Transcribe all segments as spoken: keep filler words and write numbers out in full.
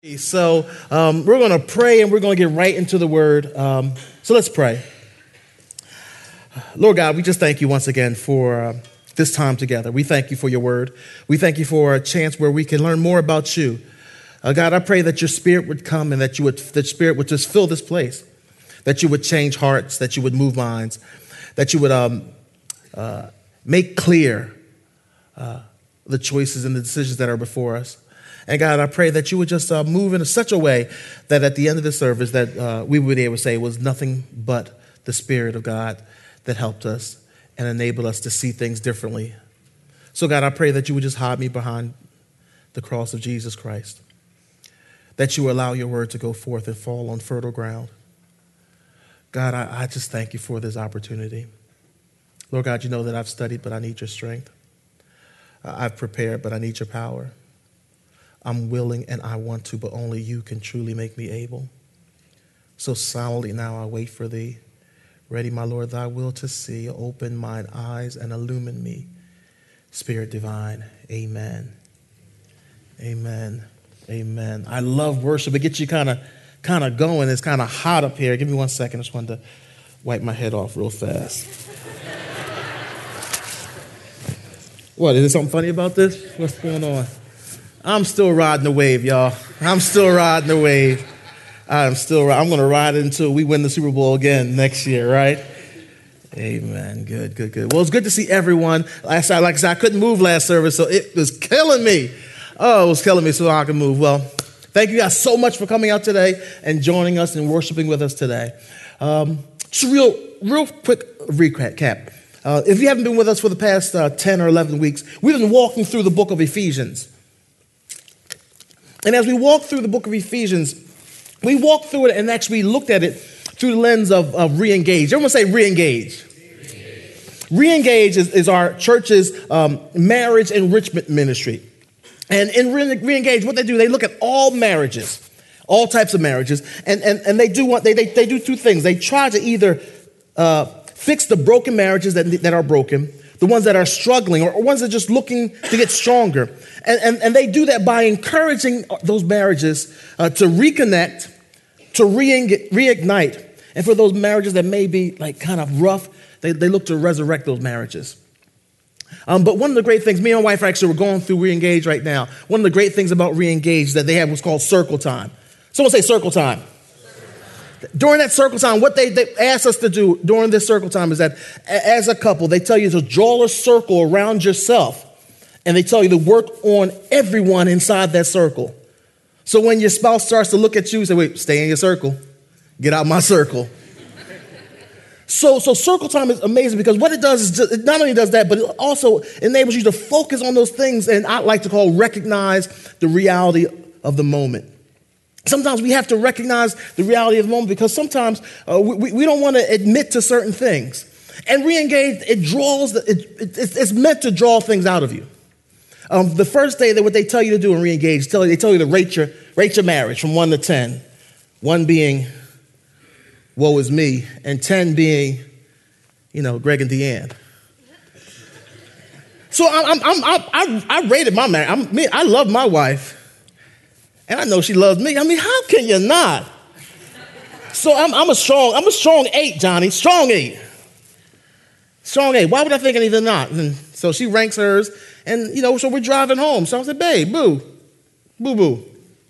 So um, we're going to pray and we're going to get right into the word. Um, so let's pray. Lord God, we just thank you once again for uh, this time together. We thank you for your word. We thank you for a chance where we can learn more about you. Uh, God, I pray that your spirit would come and that you would, that spirit would just fill this place, that you would change hearts, that you would move minds, that you would um, uh, make clear uh, the choices and the decisions that are before us. And God, I pray that you would just uh, move in such a way that at the end of the service that uh, we would be able to say it was nothing but the Spirit of God that helped us and enabled us to see things differently. So God, I pray that you would just hide me behind the cross of Jesus Christ, that you allow your word to go forth and fall on fertile ground. God, I, I just thank you for this opportunity. Lord God, you know that I've studied, but I need your strength. Uh, I've prepared, but I need your power. I'm willing and I want to, but only you can truly make me able. So silently now I wait for thee. Ready, my Lord, thy will to see. Open mine eyes and illumine me. Spirit divine, amen. Amen. Amen. I love worship. It gets you kind of kind of going. It's kind of hot up here. Give me one second. I just wanted to wipe my head off real fast. What, is there something funny about this? What's going on? I'm still riding the wave, y'all. I'm still riding the wave. I'm still. I'm going to ride it until we win the Super Bowl again next year, right? Amen. Good, good, good. Well, it's good to see everyone. Like I, like I said, I couldn't move last service, so it was killing me. Oh, it was killing me so I could move. Well, thank you guys so much for coming out today and joining us and worshiping with us today. Um, just a real, real quick recap. Uh, if you haven't been with us for the past uh, ten or eleven weeks, we've been walking through the book of Ephesians. And as we walk through the book of Ephesians, we walked through it and actually looked at it through the lens of, of re-engage. Everyone say re-engage. Re-engage, re-engage is, is our church's um, marriage enrichment ministry. And in re- re-engage, what they do, they look at all marriages, all types of marriages, and, and, and they do what they, they they do two things. They try to either uh, fix the broken marriages that, that are broken, the ones that are struggling, or ones that are just looking to get stronger. And, and, and they do that by encouraging those marriages uh, to reconnect, to re- reignite. And for those marriages that may be like kind of rough, they, they look to resurrect those marriages. Um, but one of the great things, me and my wife actually were going through Re-Engage right now. One of the great things about Re-Engage that they had was called Circle Time. Someone say Circle Time. During that circle time, what they, they asked us to do during this circle time is that as a couple, they tell you to draw a circle around yourself, and they tell you to work on everyone inside that circle. So when your spouse starts to look at you and say, wait, stay in your circle, get out my circle. So, so circle time is amazing because what it does is just, it not only does that, but it also enables you to focus on those things, and I like to call recognize the reality of the moment. Sometimes we have to recognize the reality of the moment because sometimes uh, we, we don't want to admit to certain things. And re-engage, it draws, the, it, it, it's meant to draw things out of you. Um, the first day that what they tell you to do in re-engage, tell you, they tell you to rate your, rate your marriage from one to ten. One being, woe is me, and ten being, you know, Greg and Deanne. So I'm, I'm, I'm, I, I rated my marriage. I'm, me, I love my wife. And I know she loves me. I mean, how can you not? So I'm, I'm a strong, I'm a strong eight, Johnny. Strong eight. Strong eight. Why would I think anything not? And so she ranks hers. And, you know, so we're driving home. So I said, babe, boo, boo, boo.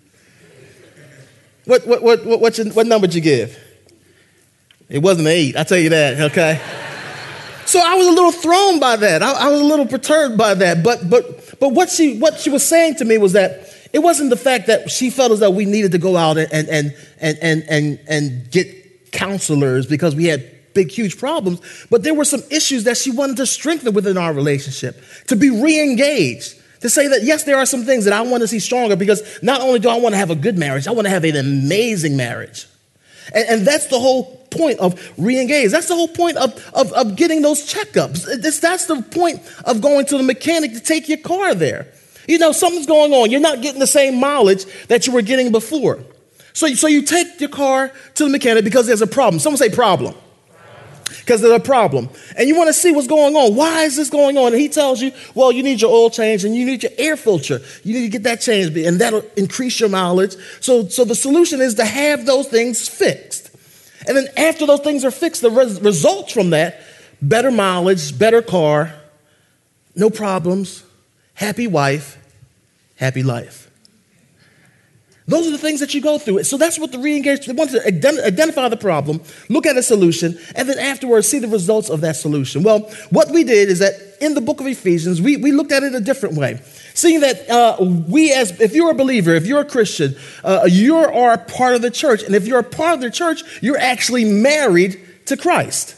What, what, what, what, what, your, what number did you give? It wasn't an eight. I'll tell you that, okay? So I was a little thrown by that. I, I was a little perturbed by that. But, but, but what she, what she was saying to me was that it wasn't the fact that she felt as though we needed to go out and and and and and and get counselors because we had big, huge problems, but there were some issues that she wanted to strengthen within our relationship, to be re-engaged, to say that, yes, there are some things that I want to see stronger because not only do I want to have a good marriage, I want to have an amazing marriage. And, and that's the whole point of re-engage. That's the whole point of, of, of getting those checkups. It's, that's the point of going to the mechanic to take your car there. You know, something's going on. You're not getting the same mileage that you were getting before. So, so you take your car to the mechanic because there's a problem. Someone say problem. because of the problem. And you want to see what's going on. Why is this going on? And he tells you, well, you need your oil change and you need your air filter. You need to get that changed, and that'll increase your mileage. So, so the solution is to have those things fixed. And then after those things are fixed, the res- results from that, better mileage, better car, no problems, happy wife, happy life. Those are the things that you go through. So that's what the re-engage, they want to ident- identify the problem, look at a solution, and then afterwards see the results of that solution. Well, what we did is that in the book of Ephesians, we, we looked at it a different way. Seeing that uh, we as, if you're a believer, if you're a Christian, uh, you are part of the church. And if you're a part of the church, you're actually married to Christ.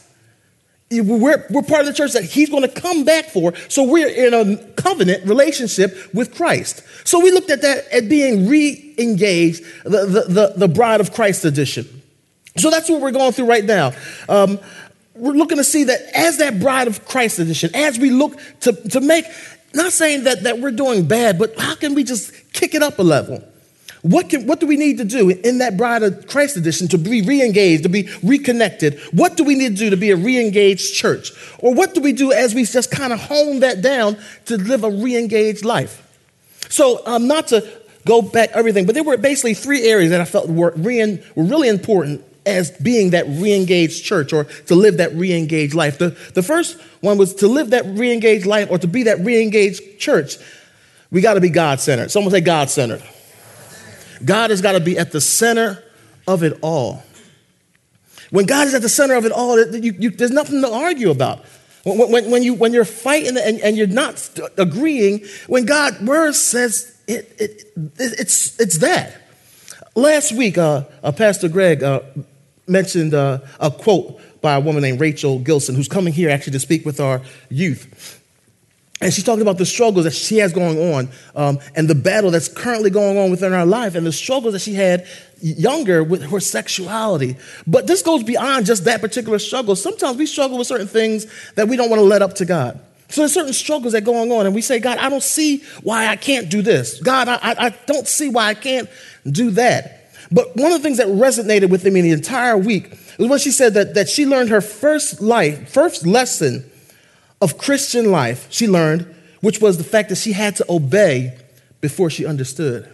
We're, we're part of the church that he's going to come back for. So we're in a covenant relationship with Christ. So we looked at that as being re-engaged, the, the, the, the bride of Christ edition. So that's what we're going through right now. Um, we're looking to see that as that bride of Christ edition, as we look to, to make, not saying that, that we're doing bad, but how can we just kick it up a level? What can, what do we need to do in that bride of Christ edition to be re-engaged, to be reconnected? What do we need to do to be a re-engaged church? Or what do we do as we just kind of hone that down to live a re-engaged life? So um, not to go back everything, but there were basically three areas that I felt were, re- were really important as being that re-engaged church or to live that re-engaged life. The, the first one was to live that re-engaged life or to be that re-engaged church. We got to be God-centered. Someone say God-centered. God has got to be at the center of it all. When God is at the center of it all, you, you, there's nothing to argue about. When, when, when, you, when you're fighting and, and you're not agreeing, when God's word says it, it, it, it's, it's that. Last week, uh, uh, Pastor Greg uh, mentioned uh, a quote by a woman named Rachel Gilson, who's coming here actually to speak with our youth. And she's talking about the struggles that she has going on um, and the battle that's currently going on within her life and the struggles that she had younger with her sexuality. But this goes beyond just that particular struggle. Sometimes we struggle with certain things that we don't want to let up to God. So there's certain struggles that are going on and we say, God, I don't see why I can't do this. God, I, I don't see why I can't do that. But one of the things that resonated with me the entire week was when she said that, that she learned her first life, first lesson of Christian life, she learned, which was the fact that she had to obey before she understood.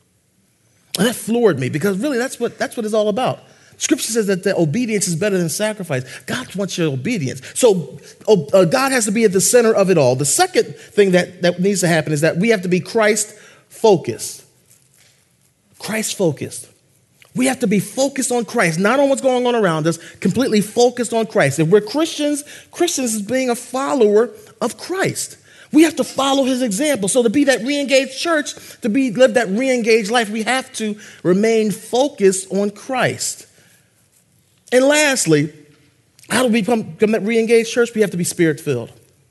And that floored me because really that's what that's what it's all about. Scripture says that the obedience is better than sacrifice. God wants your obedience. So uh, God has to be at the center of it all. The second thing that, that needs to happen is that we have to be Christ-focused. Christ-focused. We have to be focused on Christ, not on what's going on around us, completely focused on Christ. If we're Christians, Christians is being a follower of Christ. We have to follow his example. So to be that re-engaged church, to be live that re-engaged life, we have to remain focused on Christ. And lastly, how do we become, become that re-engaged church? We have to be spirit-filled.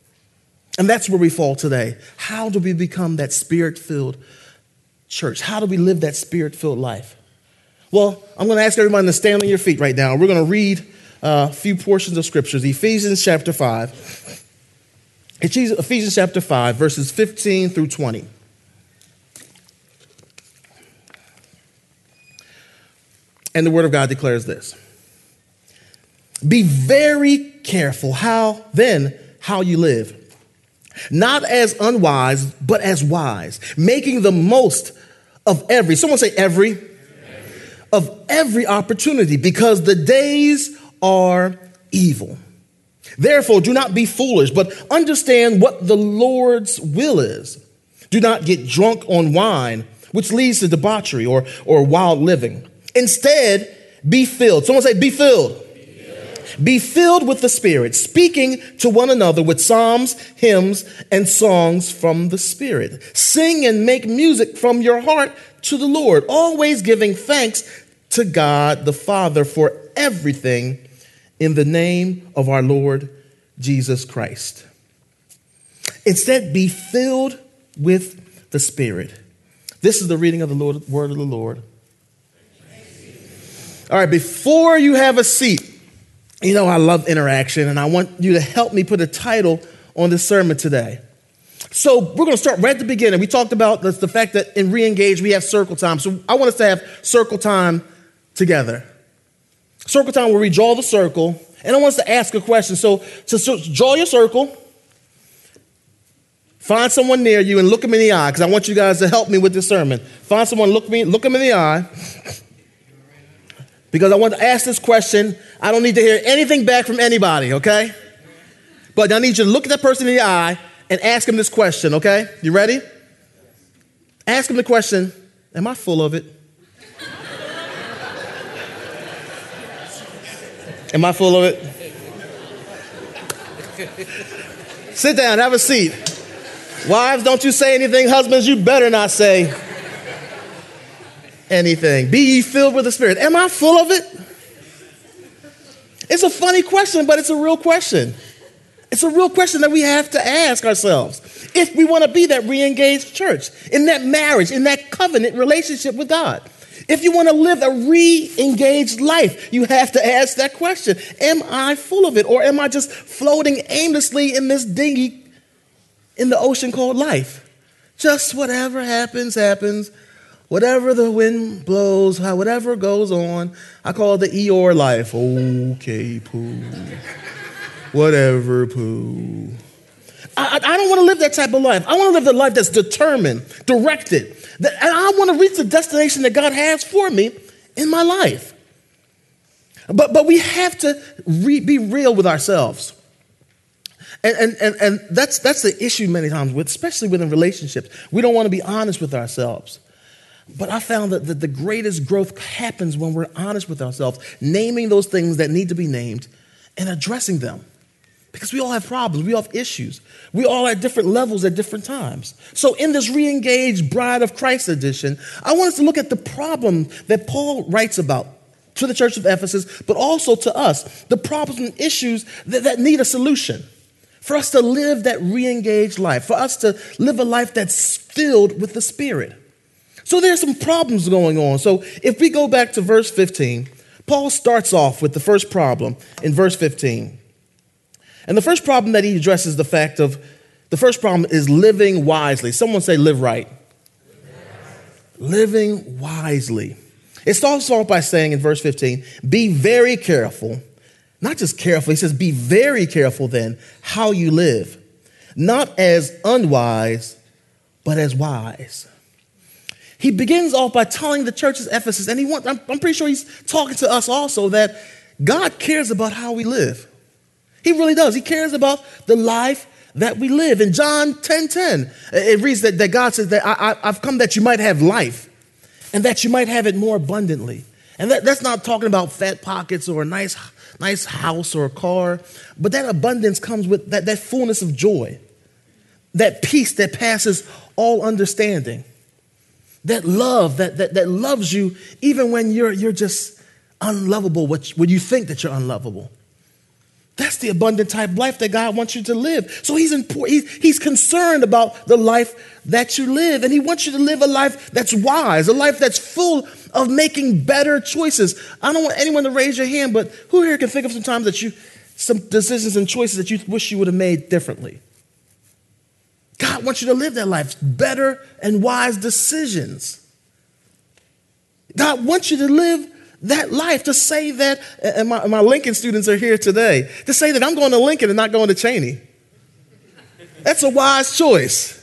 And that's where we fall today. How do we become that spirit-filled church? How do we live that spirit-filled life? Well, I'm going to ask everybody to stand on your feet right now. We're going to read uh, a few portions of scriptures. Ephesians chapter five. Ephesians chapter five, verses fifteen through twenty. And the word of God declares this. Be very careful how then how you live. Not as unwise, but as wise, making the most of every, someone say every, of every opportunity, because the days are evil. Therefore, do not be foolish, but understand what the Lord's will is. Do not get drunk on wine, which leads to debauchery or, or wild living. Instead, be filled. Someone say, be filled. Be filled. Be filled with the Spirit, speaking to one another with psalms, hymns, and songs from the Spirit. Sing and make music from your heart to the Lord, always giving thanks to God the Father for everything in the name of our Lord Jesus Christ. Instead, be filled with the Spirit. This is the reading of the Lord, word of the Lord. All right, before you have a seat, you know I love interaction, and I want you to help me put a title on this sermon today. So we're going to start right at the beginning. We talked about the, the fact that in Re-Engage we have circle time. So I want us to have circle time together. Circle time where we draw the circle And I want us to ask a question. So, so, so draw your circle. Find someone near you and look them in the eye, because I want you guys to help me with this sermon. Find someone, look me, look them in the eye, because I want to ask this question. I don't need to hear anything back from anybody, okay? But I need you to look at that person in the eye and ask him this question, okay? You ready? Ask him the question, am I full of it? Am I full of it? Sit down, have a seat. Wives, don't you say anything. Husbands, you better not say anything. Be ye filled with the Spirit. Am I full of it? It's a funny question, but it's a real question. It's a real question that we have to ask ourselves if we want to be that re-engaged church, in that marriage, in that covenant relationship with God. If you want to live a re-engaged life, you have to ask that question. Am I full of it, or am I just floating aimlessly in this dinghy in the ocean called life? Just whatever happens, happens. Whatever the wind blows, how whatever goes on. I call it the Eeyore life. Okay, poo. Whatever, poo. I, I don't want to live that type of life. I want to live the life that's determined, directed. That, and I want to reach the destination that God has for me in my life. But, but we have to re, be real with ourselves. And, and, and, and that's, that's the issue many times, with, especially within relationships. We don't want to be honest with ourselves. But I found that the, the greatest growth happens when we're honest with ourselves, naming those things that need to be named and addressing them. Because we all have problems, we all have issues. We all at different levels at different times. So in this re-engaged Bride of Christ edition, I want us to look at the problem that Paul writes about to the church of Ephesus, but also to us, the problems and issues that, that need a solution. For us to live that re-engaged life, for us to live a life that's filled with the Spirit. So there's some problems going on. So if we go back to verse fifteen, Paul starts off with the first problem in verse fifteen. And the first problem that he addresses is the fact of, the first problem is living wisely. Someone say live right. Living wisely. It starts off by saying in verse fifteen, be very careful. Not just careful, he says be very careful then how you live. Not as unwise, but as wise. He begins off by telling the church of Ephesus, and he wants, I'm, I'm pretty sure he's talking to us also, that God cares about how we live. He really does. He cares about the life that we live. In John ten ten, it reads that, that God says that I, I, I've come that you might have life and that you might have it more abundantly. And that, that's not talking about fat pockets or a nice, nice house or a car, but that abundance comes with that, that fullness of joy, that peace that passes all understanding, that love that, that, that loves you even when you're, you're just unlovable, when you think that you're unlovable. That's the abundant type life that God wants you to live. So he's, important, he's, he's concerned about the life that you live. And he wants you to live a life that's wise, a life that's full of making better choices. I don't want anyone to raise your hand, but who here can think of some times that you, some decisions and choices that you wish you would have made differently? God wants you to live that life, better and wise decisions. God wants you to live that life, to say that, and my, my Lincoln students are here today, to say that I'm going to Lincoln and not going to Cheney. That's a wise choice.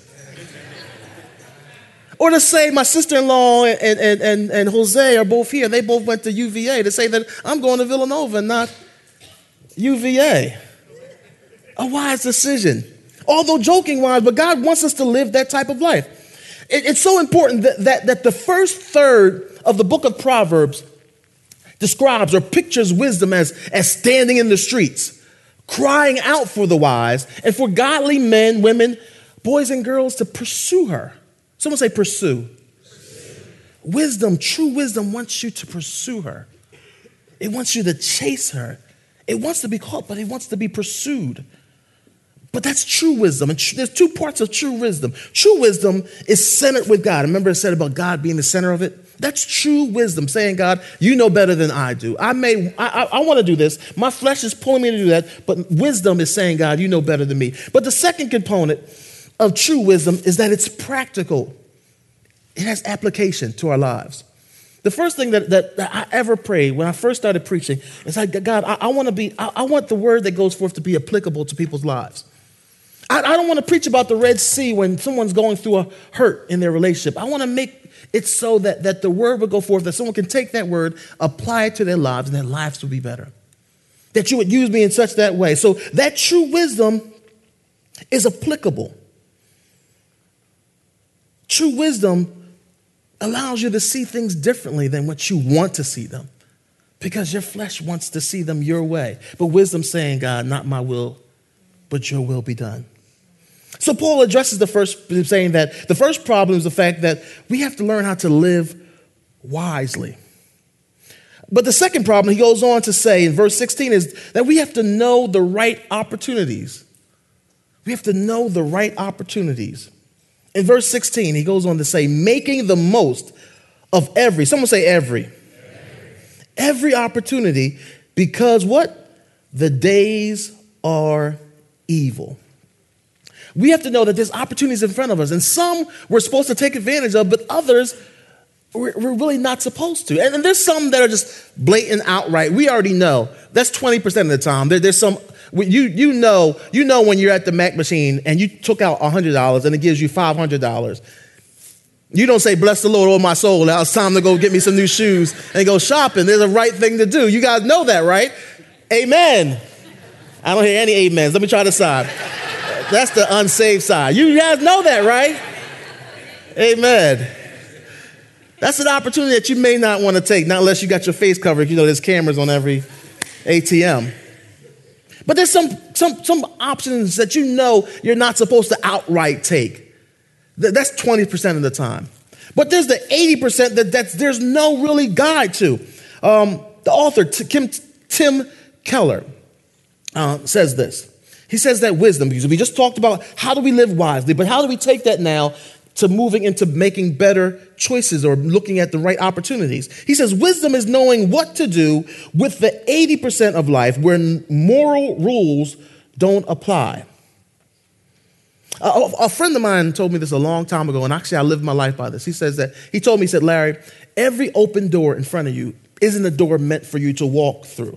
Or to say my sister-in-law and, and, and, and Jose are both here. They both went to U V A. To say that I'm going to Villanova and not U V A. A wise decision. Although joking wise, but God wants us to live that type of life. It, it's so important that, that, that the first third of the book of Proverbs describes or pictures wisdom as, as standing in the streets, crying out for the wise, and for godly men, women, boys and girls to pursue her. Someone say pursue. Pursue. Wisdom, true wisdom wants you to pursue her. It wants you to chase her. It wants to be caught, but it wants to be pursued. But that's true wisdom. And tr- there's two parts of true wisdom. True wisdom is centered with God. Remember it said about God being the center of it? That's true wisdom, saying, God, you know better than I do. I may, I, I, I want to do this. My flesh is pulling me to do that, but wisdom is saying, God, you know better than me. But the second component of true wisdom is that it's practical. It has application to our lives. The first thing that, that, that I ever prayed when I first started preaching is like, God, I, I want to be, I, I want the word that goes forth to be applicable to people's lives. I, I don't want to preach about the Red Sea when someone's going through a hurt in their relationship. I want to make it so that, that the word would go forth, that someone can take that word, apply it to their lives, and their lives will be better. That you would use me in such that way. So that true wisdom is applicable. True wisdom allows you to see things differently than what you want to see them, because your flesh wants to see them your way. But wisdom saying, God, not my will, but your will be done. So Paul addresses the first, saying that the first problem is the fact that we have to learn how to live wisely. But the second problem, he goes on to say in verse sixteen, is that we have to know the right opportunities. We have to know the right opportunities. In verse sixteen, he goes on to say, making the most of every, someone say every, every, every opportunity, because what? The days are evil. We have to know that there's opportunities in front of us, and some we're supposed to take advantage of, but others we're, we're really not supposed to. And, and there's some that are just blatant outright. We already know. That's twenty percent of the time. There, there's some, you you know, you know when you're at the Mac machine and you took out one hundred dollars and it gives you five hundred dollars. You don't say, bless the Lord, oh my soul, now it's time to go get me some new shoes and go shopping. There's a right thing to do. You guys know that, right? Amen. I don't hear any amens. Let me try this side. That's the unsaved side. You guys know that, right? Amen. That's an opportunity that you may not want to take, not unless you got your face covered. You know, there's cameras on every A T M. But there's some, some, some options that you know you're not supposed to outright take. That's twenty percent of the time. But there's the eighty percent that that's, there's no really guide to. Um, the author, Tim, Tim Keller, uh, says this. He says that wisdom, because we just talked about how do we live wisely, but how do we take that now to moving into making better choices or looking at the right opportunities? He says wisdom is knowing what to do with the eighty percent of life where moral rules don't apply. A, a friend of mine told me this a long time ago, and actually I lived my life by this. He says that, he told me, he said, Larry, every open door in front of you isn't a door meant for you to walk through.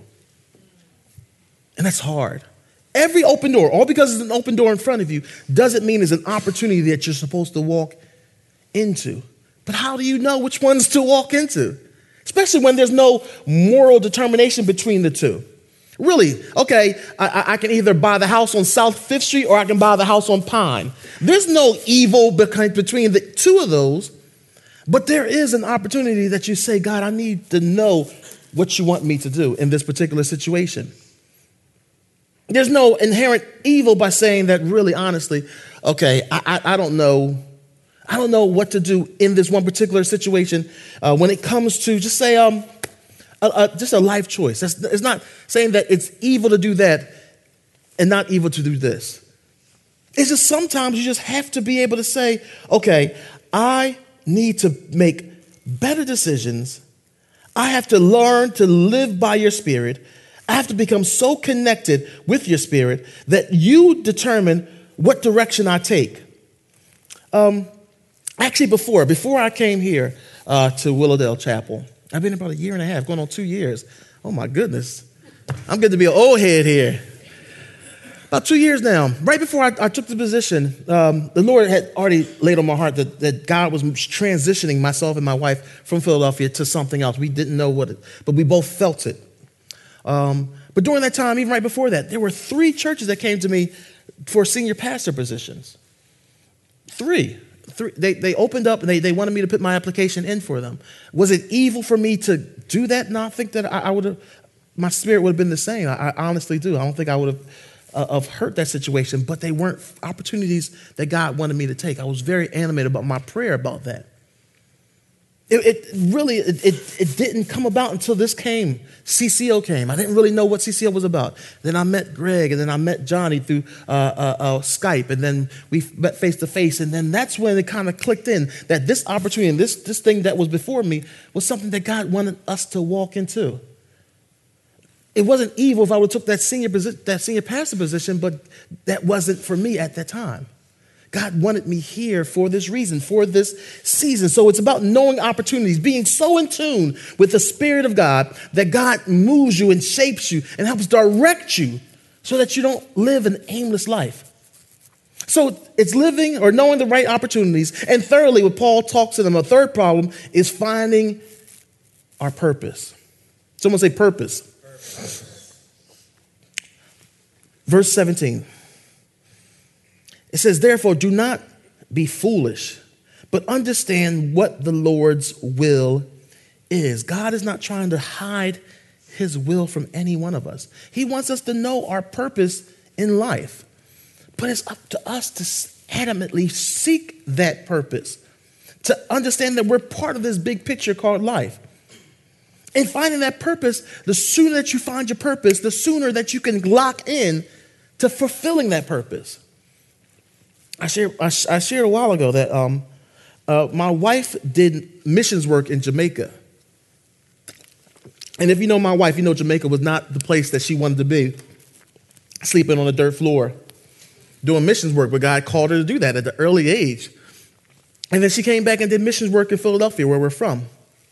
And that's hard. Every open door, all because it's an open door in front of you, doesn't mean it's an opportunity that you're supposed to walk into. But how do you know which ones to walk into? Especially when there's no moral determination between the two. Really, okay, I, I can either buy the house on South Fifth Street or I can buy the house on Pine. There's no evil between the two of those, but there is an opportunity that you say, God, I need to know what you want me to do in this particular situation. There's no inherent evil by saying that really, honestly, okay, I, I, I don't know. I don't know what to do in this one particular situation uh, when it comes to just say um, a, a, just a life choice. That's, it's not saying that it's evil to do that and not evil to do this. It's just sometimes you just have to be able to say, okay, I need to make better decisions. I have to learn to live by your spirit. I have to become so connected with your spirit that you determine what direction I take. Um, actually, before before I came here uh, to Willowdale Chapel, I've been about a year and a half, going on two years. Oh my goodness, I'm getting to be an old head here. About two years now. Right before I, I took the position, um, the Lord had already laid on my heart that, that God was transitioning myself and my wife from Philadelphia to something else. We didn't know what it, but we both felt it. Um, but during that time, even right before that, there were three churches that came to me for senior pastor positions. Three. Three. They, they opened up and they, they wanted me to put my application in for them. Was it evil for me to do that? No, I think that I, I would have, my spirit would have been the same. I, I honestly do. I don't think I would have uh, of hurt that situation, but they weren't opportunities that God wanted me to take. I was very animated about my prayer about that. It, it really, it, it, it didn't come about until this came. C C O came. I didn't really know what C C O was about. Then I met Greg, and then I met Johnny through uh, uh, uh, Skype, and then we met face to face, and then that's when it kind of clicked in that this opportunity and this, this thing that was before me was something that God wanted us to walk into. It wasn't evil if I would have took that senior, posi- that senior pastor position, but that wasn't for me at that time. God wanted me here for this reason, for this season. So it's about knowing opportunities, being so in tune with the Spirit of God that God moves you and shapes you and helps direct you so that you don't live an aimless life. So it's living or knowing the right opportunities. And thirdly, what Paul talks to them, a third problem is finding our purpose. Someone say purpose. Purpose. Verse seventeen. It says, therefore, do not be foolish, but understand what the Lord's will is. God is not trying to hide his will from any one of us. He wants us to know our purpose in life. But it's up to us to adamantly seek that purpose, to understand that we're part of this big picture called life. In finding that purpose, the sooner that you find your purpose, the sooner that you can lock in to fulfilling that purpose. I shared, I, I shared a while ago that um, uh, my wife did missions work in Jamaica. And if you know my wife, you know Jamaica was not the place that she wanted to be, sleeping on a dirt floor, doing missions work, but God called her to do that at the early age. And then she came back and did missions work in Philadelphia, where we're from.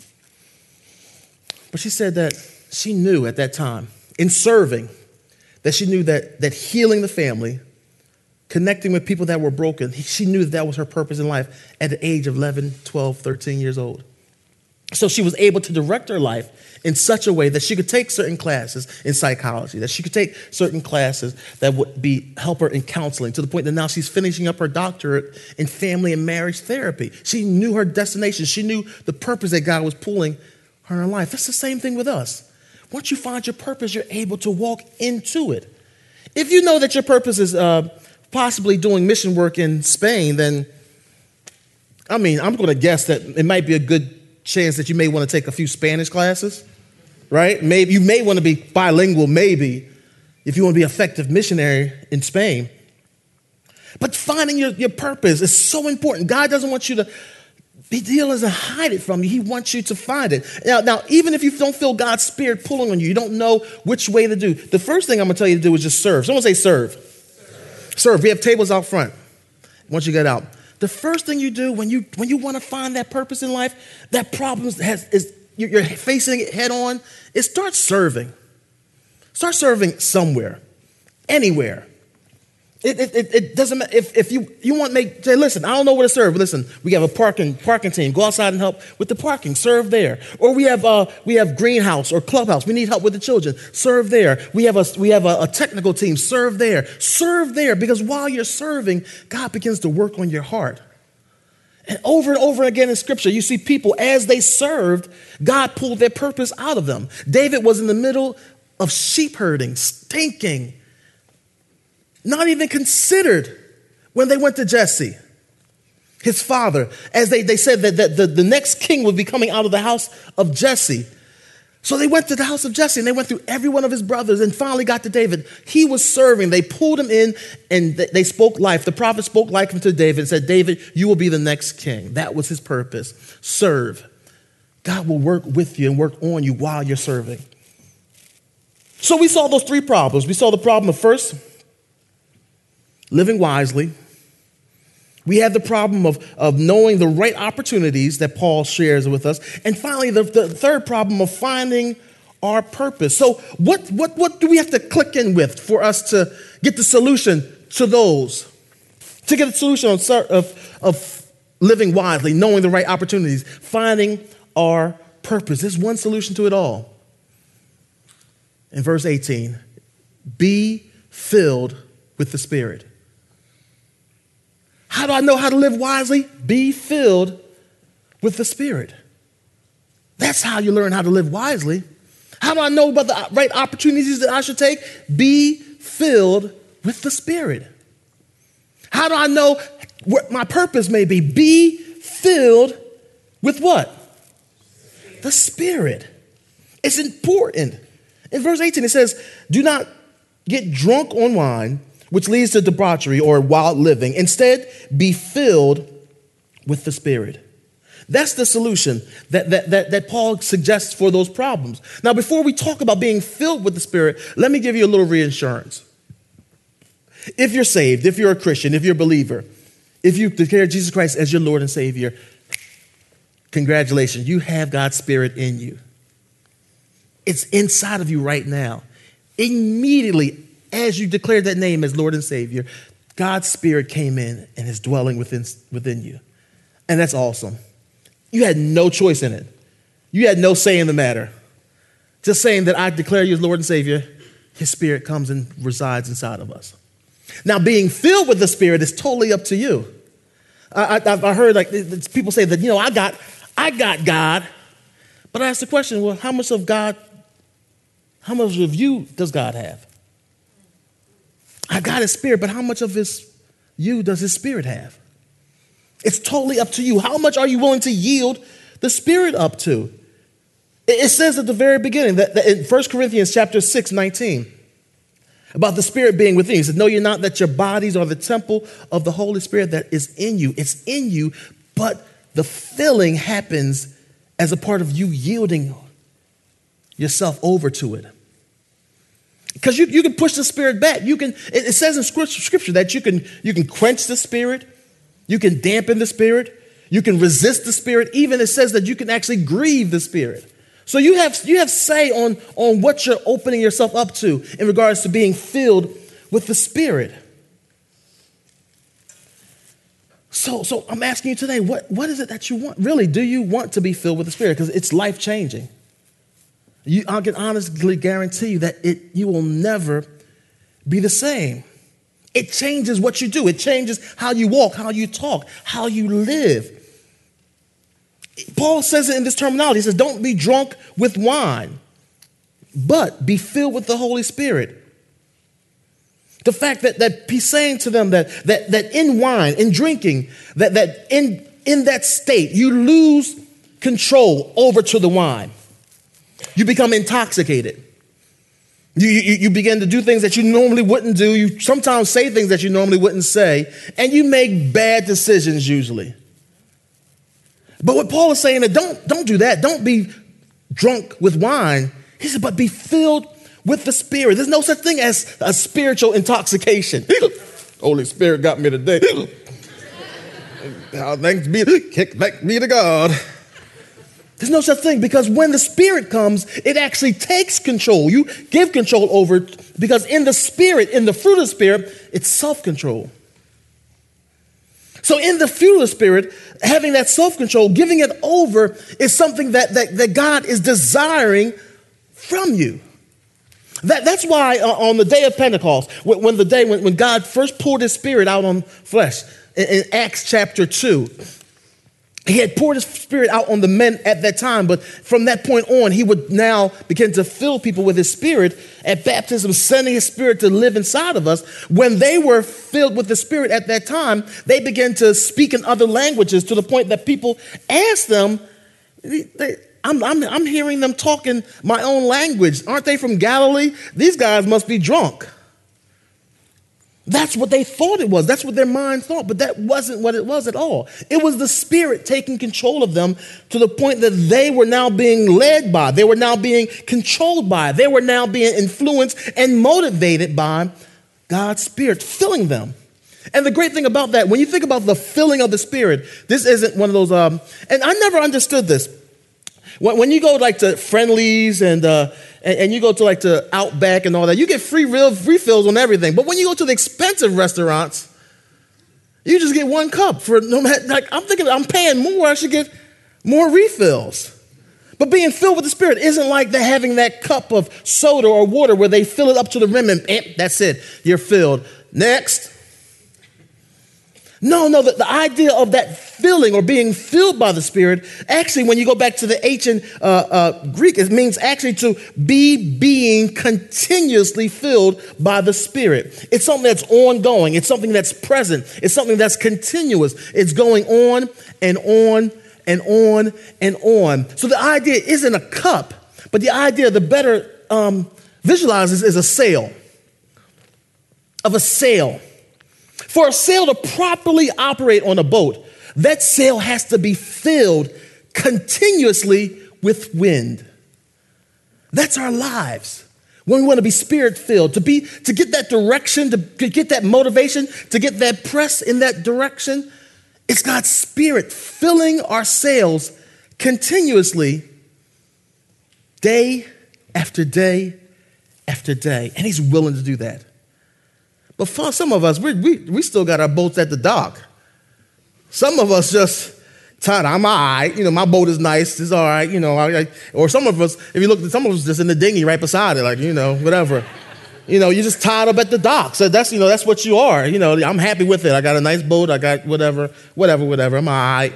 But she said that she knew at that time, in serving, that she knew that, that healing the family, connecting with people that were broken, she knew that that was her purpose in life at the age of eleven, twelve, thirteen years old. So she was able to direct her life in such a way that she could take certain classes in psychology, that she could take certain classes that would be help her in counseling, to the point that now she's finishing up her doctorate in family and marriage therapy. She knew her destination. She knew the purpose that God was pulling her in life. That's the same thing with us. Once you find your purpose, you're able to walk into it. If you know that your purpose is uh, possibly doing mission work in Spain, then, I mean, I'm going to guess that it might be a good chance that you may want to take a few Spanish classes, right? Maybe you may want to be bilingual, maybe, if you want to be an effective missionary in Spain. But finding your, your purpose is so important. God doesn't want you to be dealing to hide it from you. He wants you to find it. Now, now, even if you don't feel God's Spirit pulling on you, you don't know which way to do, the first thing I'm going to tell you to do is just serve. Someone say serve. Serve. Serve. We have tables out front once you get out. The first thing you do when you when you want to find that purpose in life, that problem has, is you're facing it head on, is start serving. Start serving somewhere, anywhere. It, it, it, it doesn't matter if, if you, you want to make, say, listen, I don't know where to serve. Listen, we have a parking parking team. Go outside and help with the parking. Serve there. Or we have uh, we have greenhouse or clubhouse. We need help with the children. Serve there. We have a we have a, a technical team. Serve there. Serve there. Because while you're serving, God begins to work on your heart. And over and over again in Scripture, you see people, as they served, God pulled their purpose out of them. David was in the middle of sheep herding, stinking, not even considered when they went to Jesse, his father, as they, they said that, that the, the next king would be coming out of the house of Jesse. So they went to the house of Jesse and they went through every one of his brothers and finally got to David. He was serving. They pulled him in and they spoke life. The prophet spoke life into David and said, David, you will be the next king. That was his purpose. Serve. God will work with you and work on you while you're serving. So we saw those three problems. We saw the problem of first, living wisely. We have the problem of, of knowing the right opportunities that Paul shares with us. And finally, the, the third problem of finding our purpose. So what, what, what do we have to click in with for us to get the solution to those? To get a solution of, of, of living wisely, knowing the right opportunities, finding our purpose. There's one solution to it all. In verse eighteen, be filled with the Spirit. How do I know how to live wisely? Be filled with the Spirit. That's how you learn how to live wisely. How do I know about the right opportunities that I should take? Be filled with the Spirit. How do I know what my purpose may be? Be filled with what? The Spirit. It's important. In verse eighteen, it says, do not get drunk on wine, which leads to debauchery or wild living. Instead, be filled with the Spirit. That's the solution that, that, that, that Paul suggests for those problems. Now, before we talk about being filled with the Spirit, let me give you a little reassurance. If you're saved, if you're a Christian, if you're a believer, If you declare Jesus Christ as your Lord and Savior, congratulations, you have God's Spirit in you. It's inside of you right now. Immediately, as you declared that name as Lord and Savior, God's Spirit came in and is dwelling within, within you. And that's awesome. You had no choice in it. You had no say in the matter. Just saying that I declare you as Lord and Savior, His Spirit comes and resides inside of us. Now, being filled with the Spirit is totally up to you. I, I, I heard like people say that, you know, I got, I got God. But I asked the question, well, how much of God, how much of you does God have? I got His Spirit, but how much of His you does His Spirit have? It's totally up to you. How much are you willing to yield the Spirit up to? It, it says at the very beginning that, that in First Corinthians chapter six, nineteen, about the Spirit being within you. He said, know ye not that your bodies are the temple of the Holy Spirit that is in you. It's in you, but the filling happens as a part of you yielding yourself over to it. Because you, you can push the Spirit back. You can. It, it says in Scripture that you can, you can quench the Spirit. You can dampen the Spirit. You can resist the Spirit. Even it says that you can actually grieve the Spirit. So you have, you have say on, on what you're opening yourself up to in regards to being filled with the Spirit. So, so I'm asking you today, what, what is it that you want? Really, do you want to be filled with the Spirit? Because it's life-changing. You, I can honestly guarantee you that it, you will never be the same. It changes what you do. It changes how you walk, how you talk, how you live. Paul says it in this terminology. He says, don't be drunk with wine, but be filled with the Holy Spirit. The fact that, that he's saying to them that, that, that in wine, in drinking, that, that in, in that state, you lose control over to the wine. You become intoxicated. You, you, you begin to do things that you normally wouldn't do. You sometimes say things that you normally wouldn't say, and you make bad decisions usually. But what Paul is saying is don't, don't do that. Don't be drunk with wine. He said, but be filled with the Spirit. There's no such thing as a spiritual intoxication. Holy Spirit got me today. Thanks be, kick back be to God. There's no such thing, because when the Spirit comes, it actually takes control. You give control over it, because in the Spirit, in the fruit of the Spirit, it's self-control. So in the fruit of the Spirit, having that self-control, giving it over, is something that, that, that God is desiring from you. That, that's why uh, on the day of Pentecost, when, when the day when, when God first poured His Spirit out on flesh, in, in Acts chapter two, He had poured His Spirit out on the men at that time, but from that point on, He would now begin to fill people with His Spirit at baptism, sending His Spirit to live inside of us. When they were filled with the Spirit at that time, they began to speak in other languages to the point that people asked them, they, I'm, I'm, I'm hearing them talking my own language. Aren't they from Galilee? These guys must be drunk. That's what they thought it was. That's what their mind thought. But that wasn't what it was at all. It was the Spirit taking control of them to the point that they were now being led by. They were now being controlled by. They were now being influenced and motivated by God's Spirit filling them. And the great thing about that, when you think about the filling of the Spirit, this isn't one of those, um, and I never understood this. When, when you go like to Friendlies and, uh, and and you go to like to Outback and all that, you get free real refills on everything. But when you go to the expensive restaurants, you just get one cup for no matter. Like I'm thinking, I'm paying more. I should get more refills. But being filled with the Spirit isn't like the having that cup of soda or water where they fill it up to the rim and eh, that's it. You're filled. Next. No, no, the, the idea of that filling or being filled by the Spirit, actually, when you go back to the ancient uh, uh, Greek, it means actually to be being continuously filled by the Spirit. It's something that's ongoing. It's something that's present. It's something that's continuous. It's going on and on and on and on. So the idea isn't a cup, but the idea, the better um, visualizes is a sail, of a sail. For a sail to properly operate on a boat, that sail has to be filled continuously with wind. That's our lives. when we want to be spirit-filled, to be to get that direction, to get that motivation, to get that press in that direction, it's God's Spirit filling our sails continuously, day after day after day. And he's willing to do that. But for some of us, we we, we still got our boats at the dock. Some of us just, tired, I'm all right. You know, my boat is nice. It's all right. You know, I, I, or some of us, if you look, some of us just in the dinghy right beside it, like, you know, whatever. You know, you're just tied up at the dock. So that's, you know, that's what you are. You know, I'm happy with it. I got a nice boat. I got whatever, whatever, whatever. I'm all right.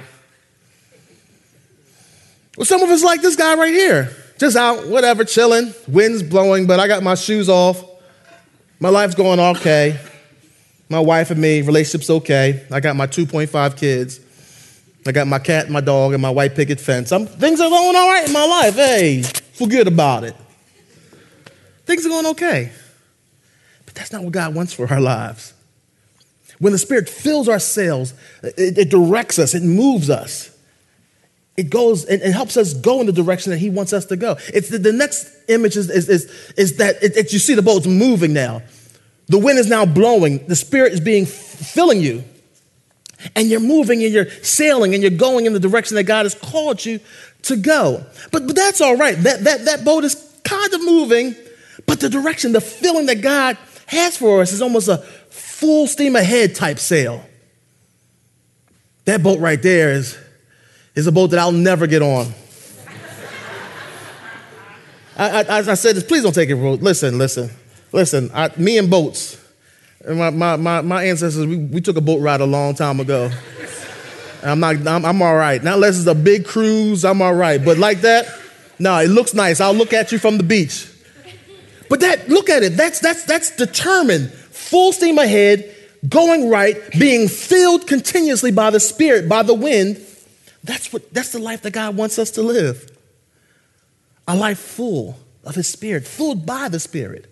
Well, some of us like this guy right here. Just out, whatever, chilling. Wind's blowing, but I got my shoes off. My life's going okay. My wife and me, relationship's okay. I got my two point five kids. I got my cat, my dog, and my white picket fence. I'm, things are going all right in my life. Hey, forget about it. Things are going okay. But that's not what God wants for our lives. When the Spirit fills our sails, it, it directs us, it moves us. It goes and it helps us go in the direction that he wants us to go. It's the, the next image is, is, is, is that it, it, you see the boat's moving now. The wind is now blowing. The Spirit is being filling you. And you're moving and you're sailing and you're going in the direction that God has called you to go. But, but that's all right. That, that, that boat is kind of moving, but the direction, the feeling that God has for us is almost a full steam ahead type sail. That boat right there is, is a boat that I'll never get on. I, I, I said this, please don't take it. Listen, listen, listen. I, me and boats. And my, my, my, my ancestors, we, we took a boat ride a long time ago. And I'm not, I'm, I'm all right. Not unless it's a big cruise, I'm all right. But like that, no, it looks nice. I'll look at you from the beach. But that, look at it. That's, that's, that's determined. Full steam ahead, going right, being filled continuously by the Spirit, by the wind. That's what, that's the life that God wants us to live. A life full of his Spirit, filled by the Spirit.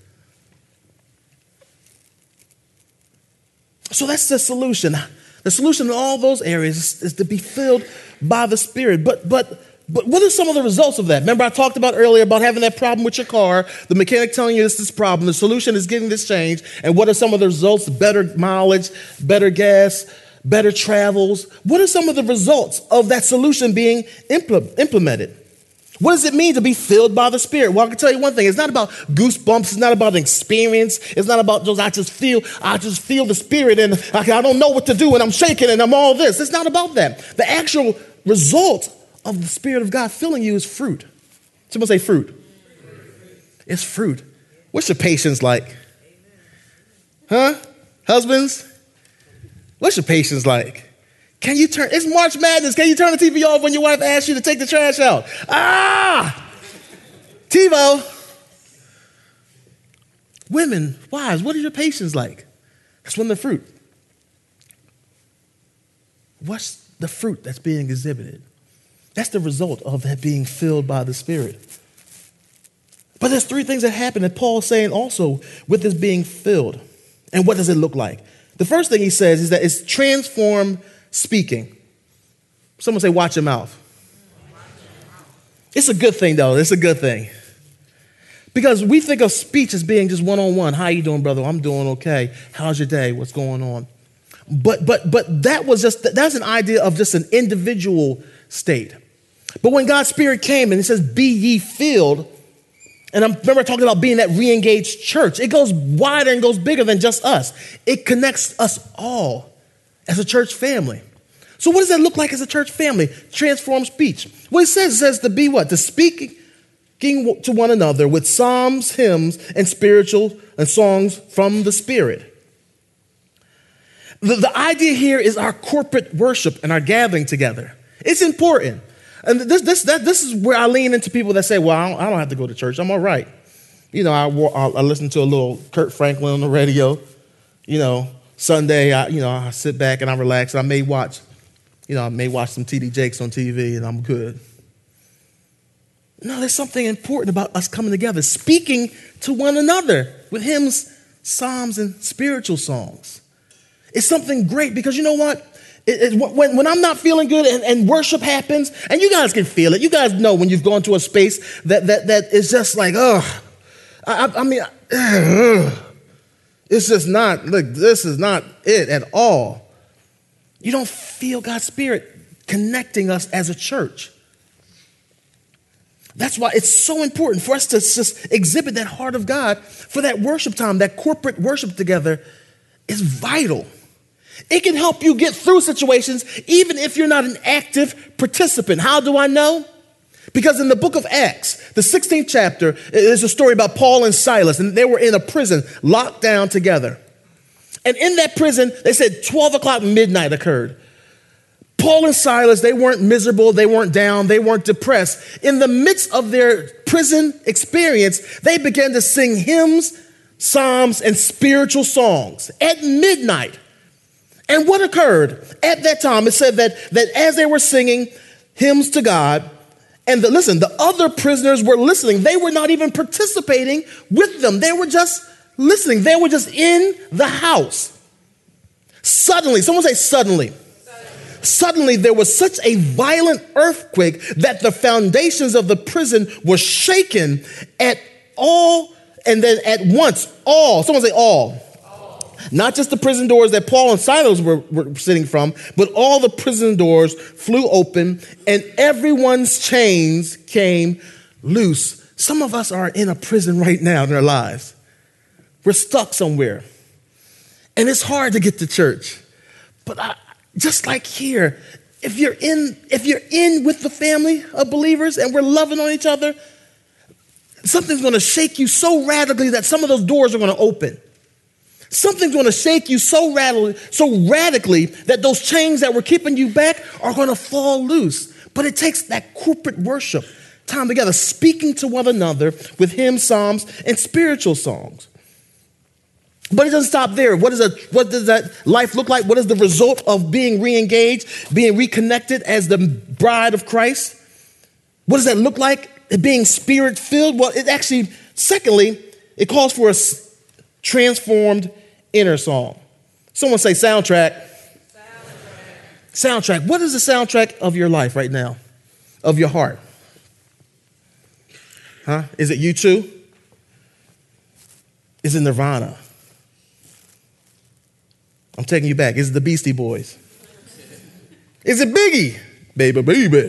So that's the solution. The solution in all those areas is, is to be filled by the Spirit. But but but what are some of the results of that? Remember I talked about earlier about having that problem with your car, the mechanic telling you this is this problem, the solution is getting this change, and what are some of the results? Better mileage, better gas, better travels. What are some of the results of that solution being impl- implemented? What does it mean to be filled by the Spirit? Well, I can tell you one thing. It's not about goosebumps. It's not about an experience. It's not about those, I just feel, I just feel the Spirit and I, I don't know what to do and I'm shaking and I'm all this. It's not about that. The actual result of the Spirit of God filling you is fruit. Someone say fruit. It's fruit. What's your patience like? Huh? Husbands? What's your patience like? Can you turn, it's March Madness. Can you turn the T V off when your wife asks you to take the trash out? Ah! TiVo. Women, wives, what is your patience like? That's one of the fruit. What's the fruit that's being exhibited? That's the result of that being filled by the Spirit. But there's three things that happen that Paul's saying also with this being filled. And what does it look like? The first thing he says is that it's transformed speaking. Someone say, watch your mouth. It's a good thing, though. It's a good thing. Because we think of speech as being just one-on-one. How you doing, brother? I'm doing okay. How's your day? What's going on? But but but that was just, that's an idea of just an individual state. But when God's Spirit came and it says, be ye filled, and I remember talking about being that re-engaged church. It goes wider and goes bigger than just us. It connects us all as a church family. So what does that look like as a church family? Transform speech. What it says, it says to be what? To speak to one another with psalms, hymns, and spiritual and songs from the Spirit. The, the idea here is our corporate worship and our gathering together. It's important. And this this that this is where I lean into people that say, well, I don't, I don't have to go to church. I'm all right. You know, I, I listen to a little Kurt Franklin on the radio. You know, Sunday, I, you know, I sit back and I relax. And I may watch, you know, I may watch some T D Jakes on T V and I'm good. No, there's something important about us coming together, speaking to one another with hymns, psalms, and spiritual songs. It's something great because you know what? It, it, when, when I'm not feeling good and, and worship happens, and you guys can feel it. You guys know when you've gone to a space that that that is just like, oh, I, I, I mean, it's just not, look, this is not it at all. You don't feel God's Spirit connecting us as a church. That's why it's so important for us to just exhibit that heart of God for that worship time, that corporate worship together is vital. It can help you get through situations even if you're not an active participant. How do I know? Because in the book of Acts, the sixteenth chapter, is a story about Paul and Silas, and they were in a prison locked down together. And in that prison, they said twelve o'clock midnight occurred. Paul and Silas, they weren't miserable, they weren't down, they weren't depressed. In the midst of their prison experience, they began to sing hymns, psalms, and spiritual songs at midnight. And what occurred at that time? It said that, that as they were singing hymns to God, and the, listen, the other prisoners were listening. They were not even participating with them. They were just listening. They were just in the house. Suddenly, someone say suddenly. Suddenly, there was such a violent earthquake that the foundations of the prison were shaken at all, and then at once, all, someone say all. all. Not just the prison doors that Paul and Silas were, were sitting from, but all the prison doors flew open and everyone's chains came loose. Some of us are in a prison right now in our lives. We're stuck somewhere. And it's hard to get to church. But I, just like here, if you're in, if you're in with the family of believers and we're loving on each other, something's going to shake you so radically that some of those doors are going to open. Something's going to shake you so radically, so radically that those chains that were keeping you back are going to fall loose. But it takes that corporate worship time together, speaking to one another with hymns, psalms, and spiritual songs. But it doesn't stop there. What, is a, what does that life look like? What is the result of being re-engaged, being reconnected as the bride of Christ? What does that look like? Being spirit-filled? Well, it actually, secondly, it calls for a transformed inner song. Someone say soundtrack. Soundtrack. Soundtrack. What is the soundtrack of your life right now? Of your heart? Huh? Is it U two? Is it Nirvana? I'm taking you back. Is it the Beastie Boys? Is it Biggie? Baby, baby.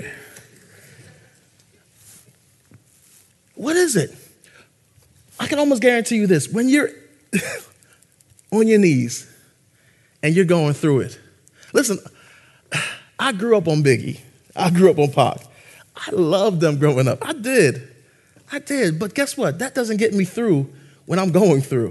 What is it? I can almost guarantee you this. When you're on your knees and you're going through it. Listen, I grew up on Biggie. I grew up on Pac. I loved them growing up. I did. I did. But guess what? That doesn't get me through when I'm going through.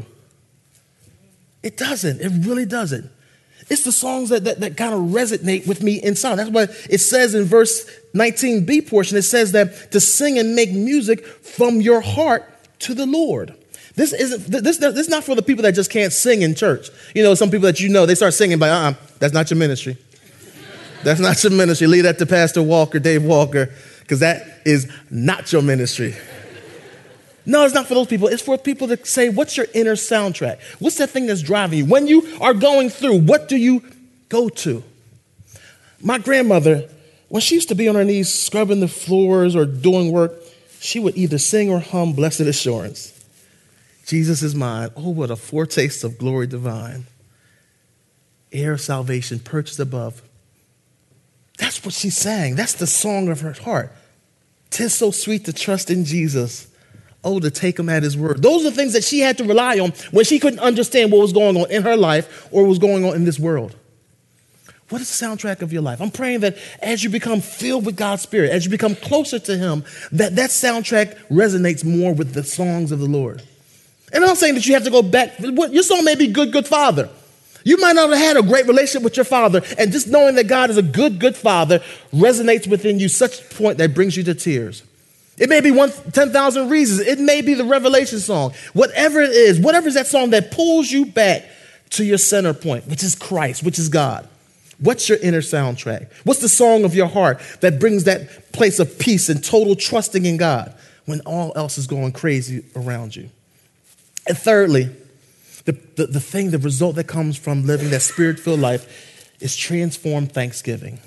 It doesn't. It really doesn't. It's the songs that, that, that kind of resonate with me inside. That's why it says in verse nineteen b portion, it says that to sing and make music from your heart to the Lord. This isn't this, this is not for the people that just can't sing in church. You know, some people that you know, they start singing, but uh-uh, that's not your ministry. That's not your ministry. Leave that to Pastor Walker, Dave Walker, because that is not your ministry. No, it's not for those people. It's for people to say, what's your inner soundtrack? What's that thing that's driving you? When you are going through, what do you go to? My grandmother, when she used to be on her knees scrubbing the floors or doing work, she would either sing or hum Blessed Assurance. Jesus is mine. Oh, what a foretaste of glory divine. Heir of salvation, purchased above. That's what she sang. That's the song of her heart. 'Tis so sweet to trust in Jesus. Oh, to take him at his word. Those are the things that she had to rely on when she couldn't understand what was going on in her life or what was going on in this world. What is the soundtrack of your life? I'm praying that as you become filled with God's Spirit, as you become closer to him, that that soundtrack resonates more with the songs of the Lord. And I'm not saying that you have to go back. Your song may be Good, Good Father. You might not have had a great relationship with your father, and just knowing that God is a good, good father resonates within you such a point that brings you to tears. It may be one, ten thousand Reasons. It may be the Revelation song. Whatever it is, whatever is that song that pulls you back to your center point, which is Christ, which is God. What's your inner soundtrack? What's the song of your heart that brings that place of peace and total trusting in God when all else is going crazy around you? And thirdly, the, the, the thing, the result that comes from living that spirit-filled life is transformed thanksgiving.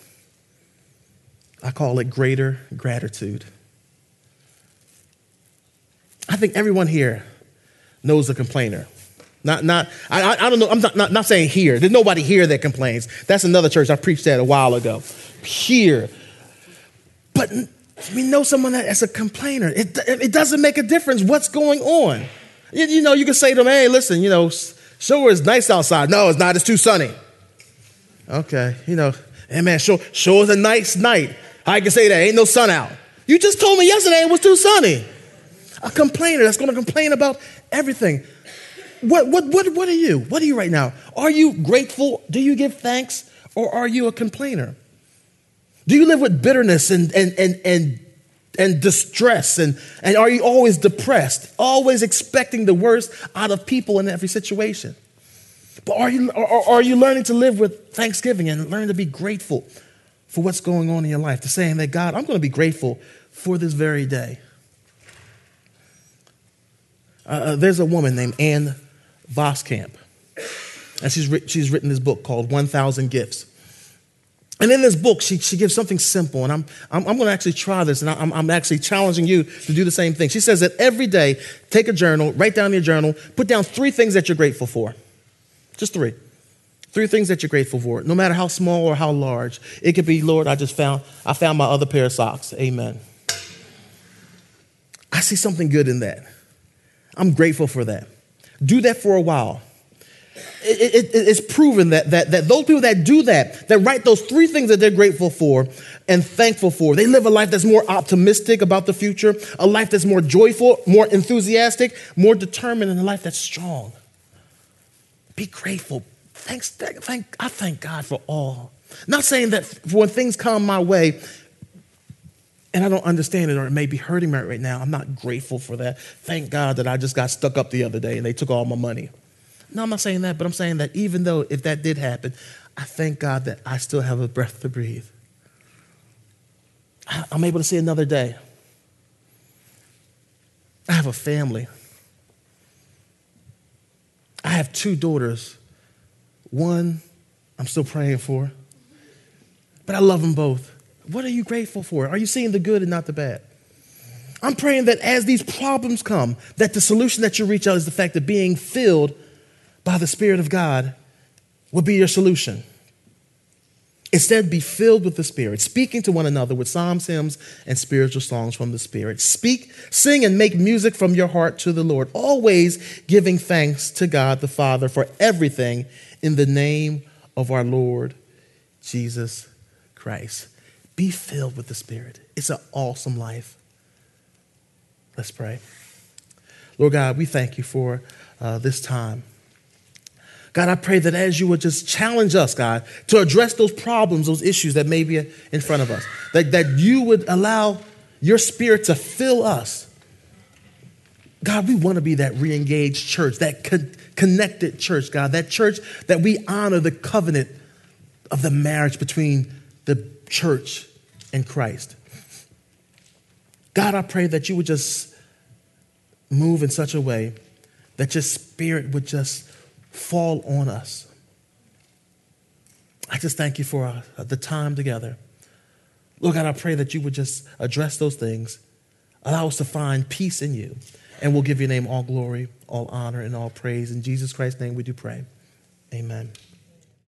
I call it greater gratitude. I think everyone here knows a complainer. Not, not, I, I I don't know. I'm not, not, not saying here. There's nobody here that complains. That's another church. I preached that a while ago. Here. But we know someone that's a complainer. It, it doesn't make a difference what's going on. You, you know, you can say to them, hey, listen, you know, sure it's nice outside. No, it's not. It's too sunny. Okay. You know, hey, man, sure, sure it's a nice night. I can say that. Ain't no sun out. You just told me yesterday it was too sunny. A complainer that's going to complain about everything. What, what, what, what are you? What are you right now? Are you grateful? Do you give thanks? Or are you a complainer? Do you live with bitterness and, and, and, and, and distress? And, and are you always depressed? Always expecting the worst out of people in every situation? But are you, or, are you learning to live with thanksgiving and learn to be grateful for what's going on in your life? To saying that, God, I'm going to be grateful for this very day. Uh, there's a woman named Ann Voskamp, and she's, writ- she's written this book called one thousand Gifts. And in this book, she, she gives something simple, and I'm, I'm, I'm going to actually try this, and I'm, I'm actually challenging you to do the same thing. She says that every day, take a journal, write down your journal, put down three things that you're grateful for. Just three. Three things that you're grateful for, no matter how small or how large. It could be, Lord, I just found, I found my other pair of socks. Amen. I see something good in that. I'm grateful for that. Do that for a while. It, it, it's proven that, that, that those people that do that, that write those three things that they're grateful for and thankful for, they live a life that's more optimistic about the future, a life that's more joyful, more enthusiastic, more determined, and a life that's strong. Be grateful. Thanks, thank, I thank God for all. Not saying that when things come my way, and I don't understand it, or it may be hurting me right now, I'm not grateful for that. Thank God that I just got stuck up the other day and they took all my money. No, I'm not saying that, but I'm saying that even though if that did happen, I thank God that I still have a breath to breathe. I'm able to see another day. I have a family. I have two daughters. One I'm still praying for, but I love them both. What are you grateful for? Are you seeing the good and not the bad? I'm praying that as these problems come, that the solution that you reach out is the fact that being filled by the Spirit of God will be your solution. Instead, be filled with the Spirit, speaking to one another with psalms, hymns, and spiritual songs from the Spirit. Speak, sing, and make music from your heart to the Lord, always giving thanks to God the Father for everything in the name of our Lord Jesus Christ. Be filled with the Spirit. It's an awesome life. Let's pray. Lord God, we thank you for uh, this time. God, I pray that as you would just challenge us, God, to address those problems, those issues that may be in front of us, that, that you would allow your Spirit to fill us. God, we want to be that re-engaged church, that con- connected church, God, that church that we honor the covenant of the marriage between the church and Christ. God, I pray that you would just move in such a way that your Spirit would just fall on us. I just thank you for uh, the time together. Lord God, I pray that you would just address those things, allow us to find peace in you, and we'll give your name all glory, all honor, and all praise. In Jesus Christ's name we do pray. Amen.